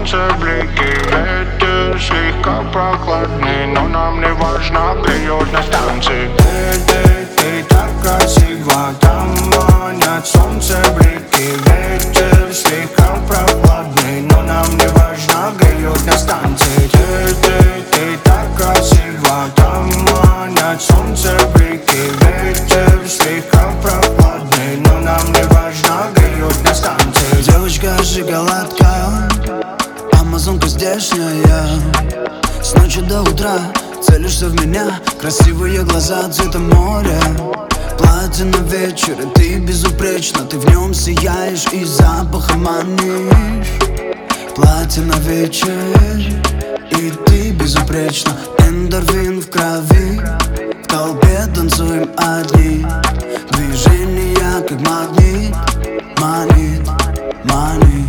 солнце, блики, ветер слегка прохладный, но нам не важно, греет на станции. Ты так красиво, там манят солнце, блики, ветер слегка прохладный, но нам не важно, греет на станции. Ты так красиво, там манят солнце, блики, ветер слегка прохладный, но нам не важно, греет на станции. Девочка-шоколадка, амазонка здешняя. С ночи до утра целишься в меня, красивые глаза цвета моря. Платье на вечер, и ты безупречна, ты в нем сияешь и запахом манишь. Платье на вечер, и ты безупречна, эндорфин в крови. В толпе танцуем одни, движения как магнит, манит, манит.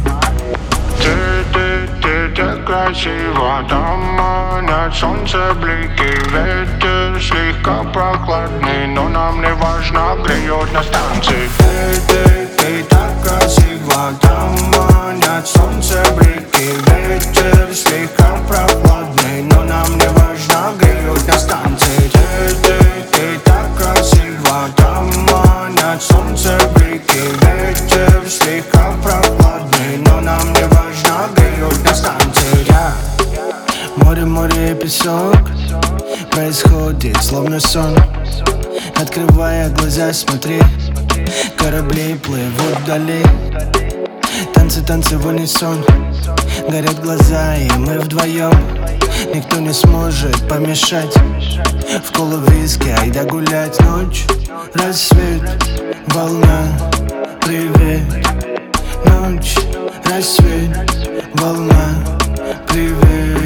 Ты так красиво, там манят солнце, блики, ветер слегка прохладный, но нам не важно, греет на станции. Ты так красиво, там манят солнце, блики, ветер слегка прохладный, но нам не важно, греет на станции. Ты так красиво, там манят солнце, блики, ветер слегка прохладный, но нам не важно, греет на станции. Море, море и песок, происходит словно сон. Открывая глаза, смотри, корабли плывут вдали. Танцы, танцы в унисон, горят глаза, и мы вдвоем. Никто не сможет помешать. В колу виски, айда гулять. Ночь, рассвет, волна, привет. Ночь, рассвет, волна, привет.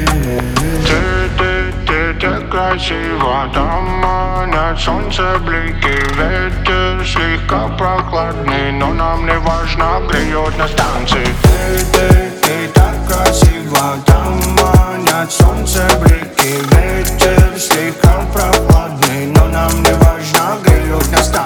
Ты так красиво, там манят солнце, блики, ветер слегка прохладный, но нам не важно, греет на станции. Ты так красиво, там манят солнце, блики, ветер слегка прохладный, но нам не важно, греет на станции.